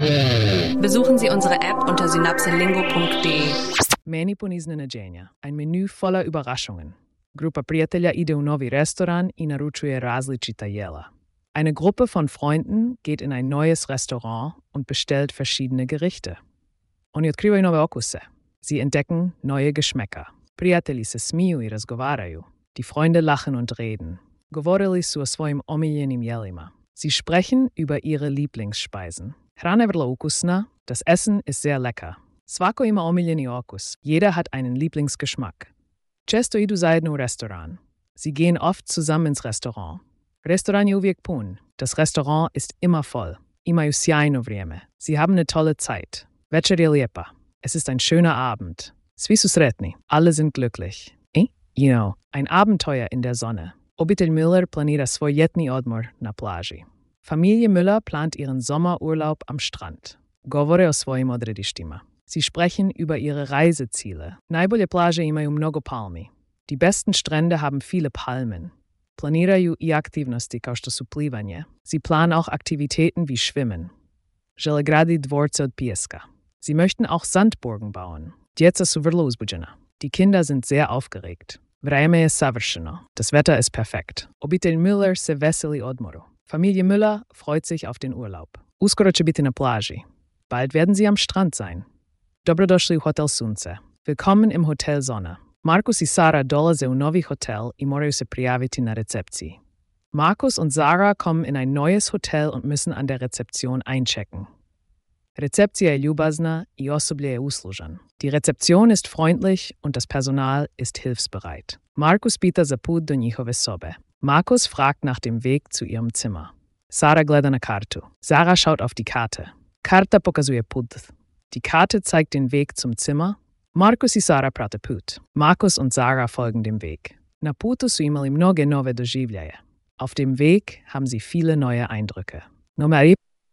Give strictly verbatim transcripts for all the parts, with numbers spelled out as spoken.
Besuchen Sie unsere App unter synapselingo punkt de. Meni poniznenađenja, ein Menü voller Überraschungen. Grupa prijatelja ide u novi restoran i naručuje različita jela. Eine Gruppe von Freunden geht in ein neues Restaurant und bestellt verschiedene Gerichte. Oni otkrivaju nove okuse. Sie entdecken neue Geschmäcker. Prijatelji se smiju i razgovaraju. Die Freunde lachen und reden. Govorili su o svojim omiljenim jelima. Sie sprechen über ihre Lieblingsspeisen. Hrana je vrlo ukusna, das Essen ist sehr lecker. Svako ima omiljeni okus. Jeder hat einen Lieblingsgeschmack. Često idu zajedno u restoran. Sie gehen oft zusammen ins Restaurant. Restoran je uvijek pun. Das Restaurant ist immer voll. Imaju sjajno vrijeme. Sie haben eine tolle Zeit. Večer je lijepa. Es ist ein schöner Abend. Svi su sretni. Alle sind glücklich. I, you know, ein Abenteuer in der Sonne. Obitelj Müller planira svoj ljetni odmor na plaži. Familie Müller plant ihren Sommerurlaub am Strand. Govore o svojim odredištima. Sie sprechen über ihre Reiseziele. Najbolje plaže imaju mnogo palmi. Die besten Strände haben viele Palmen. Planiraju i aktivnosti kao što su plivanje. Sie planen auch Aktivitäten wie Schwimmen. Žele graditi dvorce od pijeska. Sie möchten auch Sandburgen bauen. Djeca su vrlo uzbuđena. Die Kinder sind sehr aufgeregt. Vrijeme je savršeno. Das Wetter ist perfekt. Obitelj Müller se veseli odmoru. Familie Müller freut sich auf den Urlaub. Uskoro će biti na plaži. Bald werden sie am Strand sein. Dobrodošli u Hotel Sunce. Willkommen im Hotel Sonne. Markus i Sara dolaze u novi hotel i moraju se prijaviti na recepciji. Markus und Sarah kommen in ein neues Hotel und müssen an der Rezeption einchecken. Recepcija je ljubazna i osoblje je uslužan. Die Rezeption ist freundlich und das Personal ist hilfsbereit. Markus pita za put do njihove sobe. Markus fragt nach dem Weg zu ihrem Zimmer. Sara gleda na kartu. Sarah schaut auf die Karte. Karta pokazuje put. Die Karte zeigt den Weg zum Zimmer. Markus i Sara prate put. Markus und Sarah folgen dem Weg. Na putu su imali mnoge nove doživljaje. Auf dem Weg haben sie viele neue Eindrücke. Nummer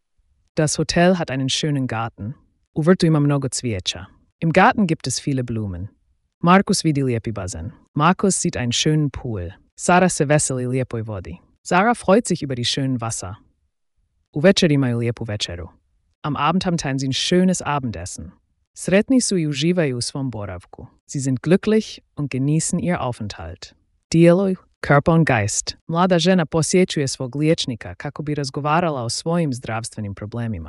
Das Hotel hat einen schönen Garten. U vrtu ima mnogo cvijeća. Im Garten gibt es viele Blumen. Markus vidi lijepi bazen. Markus sieht einen schönen Pool. Sara se veseli lijepoj vodi. Sarah freut sich über die schönen Wasser. U večer imaju lijepu večeru. Am Abend haben teilen sie ein schönes Abendessen. Sretni su i uživaju u svom boravku. Sie sind glücklich und genießen ihr Aufenthalt. Tijelo, Körper und Geist. Mlada žena posjećuje svog liječnika kako bi razgovarala o svojim zdravstvenim problemima.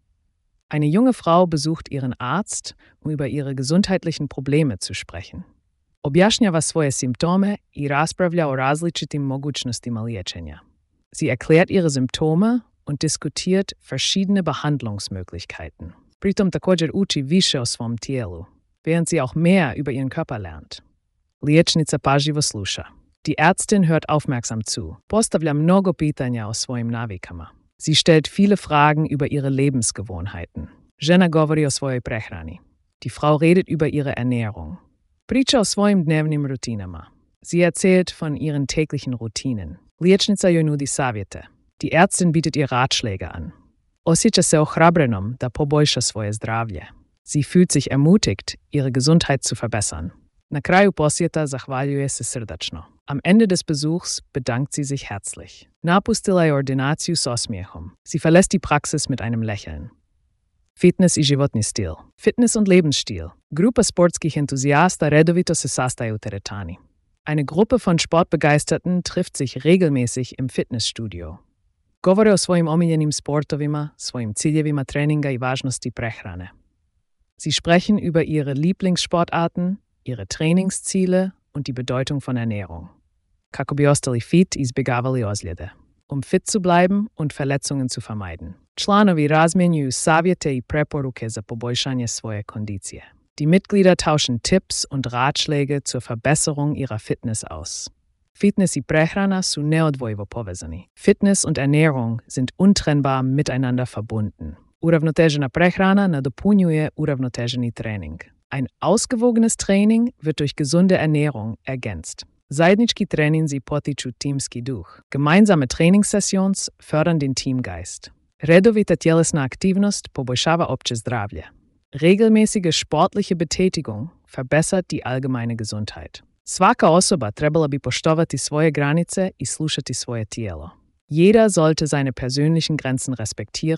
Eine junge Frau besucht ihren Arzt, um über ihre gesundheitlichen Probleme zu sprechen. Objašnjava svoje simptome i raspravlja o različitim mogućnostima liječenja. Sie erklärt ihre Symptome und diskutiert verschiedene Behandlungsmöglichkeiten. Pritom također uči više o svom tijelu, während sie auch mehr über ihren Körper lernt. Liječnica pažljivo sluša. Die Ärztin hört aufmerksam zu, postavlja mnogo pitanja o svojim navikama. Sie stellt viele Fragen über ihre Lebensgewohnheiten. Žena govori o svojoj prehrani. Die Frau redet über ihre Ernährung. Priča o svojim dnevnim rutinama. Sie erzählt von ihren täglichen Routinen. Liječnica joj nudi savjete. Die Ärztin bietet ihr Ratschläge an. Osjeća se ohrabrenom da poboljša svoje zdravlje. Sie fühlt sich ermutigt, ihre Gesundheit zu verbessern. Na kraju posjeta zahvaljuje se srdačno. Am Ende des Besuchs bedankt sie sich herzlich. Napustila je ordinaciju s osmijehom. Sie verlässt die Praxis mit einem Lächeln. Fitness i životni stil. Fitness und Lebensstil. Grupa sportskih entuzijasta redovito se sastaje u teretani. Eine Gruppe von Sportbegeisterten trifft sich regelmäßig im Fitnessstudio. Govore o svojim omiljenim sportovima, svojim ciljevima treninga i važnosti prehrane. Sie sprechen über ihre Lieblingssportarten, ihre Trainingsziele und die Bedeutung von Ernährung. Kako bi ostali fit i izbjegavali ozljede. Um fit zu bleiben und Verletzungen zu vermeiden. Članovi razmjenjuju savjete i preporuke za poboljšanje svoje kondicije. Die Mitglieder tauschen Tipps und Ratschläge zur Verbesserung ihrer Fitness aus. Fitness i prehrana su neodvojivo povezani. Fitness und Ernährung sind untrennbar miteinander verbunden. Uravnotežena prehrana nadopunjuje uravnoteženi trening. Ein ausgewogenes Training wird durch gesunde Ernährung ergänzt. Zajednički treninzi potiču timski duh. Gemeinsame Trainingssessions fördern den Teamgeist. Redovita tjelesna aktivnost poboljšava opće zdravlje. Regelmäßige sportliche Betätigung verbessert die allgemeine Gesundheit. Svaka osoba trebala bi poštovati svoje granice i slušati svoje tijelo. Jeder sollte seine persönlichen Grenzen respektieren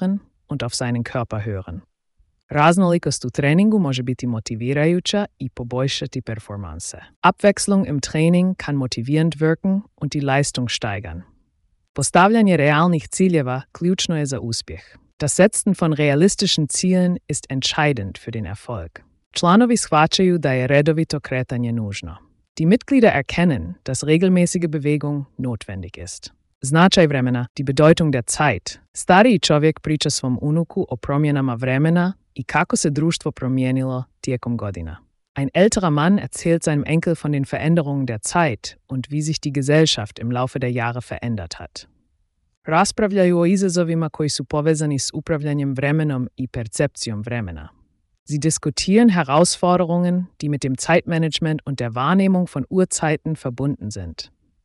und auf seinen Körper hören. Raznolikost u treningu može biti motivirajuća i poboljšati performanse. Abwechslung im Training kann motivierend wirken und die Leistung steigern. Postavljanje realnih ciljeva ključno je za uspjeh. Das Setzen von realistischen Zielen ist entscheidend für den Erfolg. Članovi shvaćaju da je redovito kretanje nužno. Die Mitglieder erkennen, dass regelmäßige Bewegung notwendig ist. Značaj vremena, die Bedeutung der Zeit. Stariji čovjek priča svom unuku o promjenama vremena i kako se društvo promijenilo tijekom godina. Ein älterer Mann erzählt seinem Enkel von den Veränderungen der Zeit und wie sich die Gesellschaft im Laufe der Jahre verändert hat. Raspravljaju o izazovima koji su povezani s upravljanjem vremenom i percepcijom vremena. Sie diskutieren Herausforderungen, die mit dem Zeitmanagement und der Wahrnehmung von Uhrzeiten verbunden sind.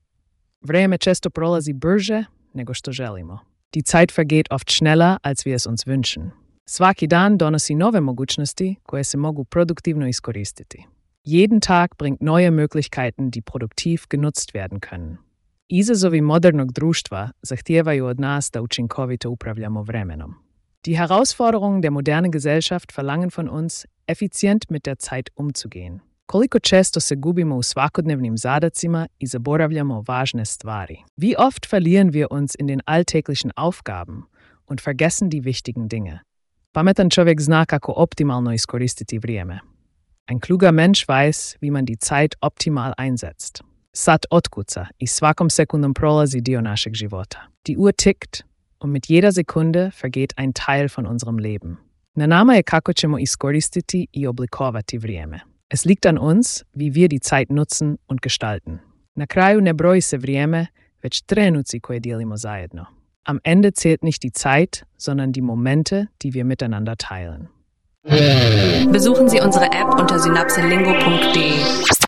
Vrijeme često prolazi brže nego što želimo. Die Zeit vergeht oft schneller, als wir es uns wünschen. Svaki dan donosi nove mogućnosti koje se mogu produktivno iskoristiti. Jeden Tag bringt neue Möglichkeiten, die produktiv genutzt werden können. Izazovi modernog društva zahtijevaju od nas da učinkovito upravljamo vremenom. Die Herausforderungen der modernen Gesellschaft verlangen von uns, effizient mit der Zeit umzugehen. Koliko često se gubimo u svakodnevnim zadacima i zaboravljamo važne stvari. Wie oft verlieren wir uns in den alltäglichen Aufgaben und vergessen die wichtigen Dinge. Pametan čovjek zna kako optimalno iskoristiti vrijeme. Ein kluger Mensch weiß, wie man die Zeit optimal einsetzt. Sat otkuca i svakom sekundom prolazi dio našeg života. Die Uhr tickt und mit jeder Sekunde vergeht ein Teil von unserem Leben. Na nama je kako ćemo iskoristiti i oblikovati vrijeme. Es liegt an uns, wie wir die Zeit nutzen und gestalten. Na kraju ne broji se vrijeme, već trenuci koje dijelimo zajedno. Am Ende zählt nicht die Zeit, sondern die Momente, die wir miteinander teilen. Besuchen Sie unsere App unter synapselingo punkt de.